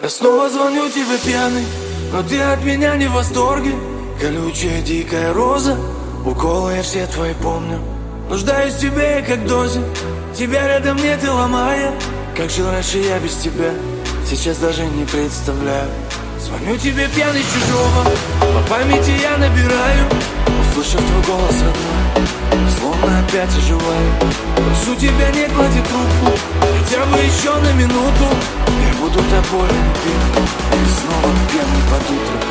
Я снова звоню тебе пьяный, но ты от меня не в восторге. Колючая дикая роза, уколы я все твои помню. Нуждаюсь в тебе, как в дозе. Тебя рядом нет и ломая. Как жил раньше я без тебя, сейчас даже не представляю. Звоню тебе пьяный чужого, по памяти я набираю. Услышав твой голос, родной, словно опять оживаю. Прошу тебя, не клади трубку, хотя бы еще на минуту. Я буду тобой любим, и снова пьяный под утро.